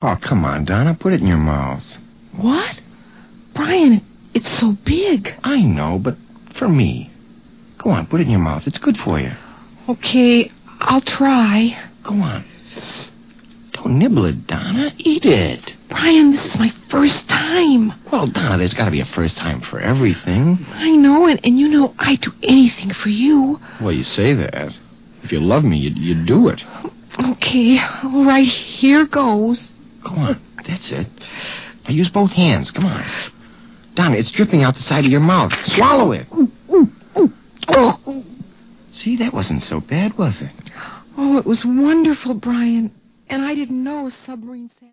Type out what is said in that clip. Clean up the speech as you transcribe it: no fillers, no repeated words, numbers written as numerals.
Oh, come on, Donna. Put it in your mouth. What? Brian, it's so big. I know, but for me. Go on, put it in your mouth. It's good for you. Okay, I'll try. Go on. Don't nibble it, Donna. Eat it. Brian, this is my first time. Well, Donna, there's got to be a first time for everything. I know, and you know I'd do anything for you. Well, you say that. If you love me, you'd do it. Okay, all right, here goes. Go on. That's it. Now use both hands. Come on. Donna, it's dripping out the side of your mouth. Swallow it. Oh. See, that wasn't so bad, was it? Oh, it was wonderful, Brian. And I didn't know submarine sand.